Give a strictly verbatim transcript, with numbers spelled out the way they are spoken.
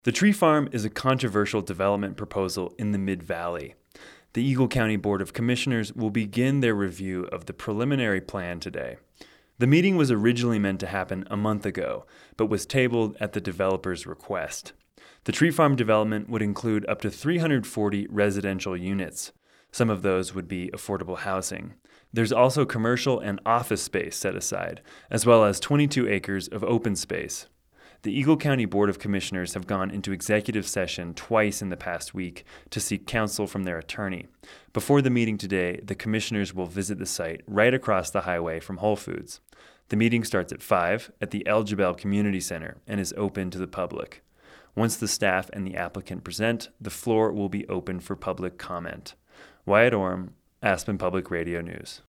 The tree farm is a controversial development proposal in the Mid-Valley. The Eagle County Board of Commissioners will begin their review of the preliminary plan today. The meeting was originally meant to happen a month ago, but was tabled at the developer's request. The tree farm development would include up to three hundred forty residential units. Some of those would be affordable housing. There's also commercial and office space set aside, as well as twenty-two acres of open space. The Eagle County Board of Commissioners have gone into executive session twice in the past week to seek counsel from their attorney. Before the meeting today, the commissioners will visit the site right across the highway from Whole Foods. The meeting starts at five at the El Jebel Community Center and is open to the public. Once the staff and the applicant present, the floor will be open for public comment. Wyatt Orm, Aspen Public Radio News.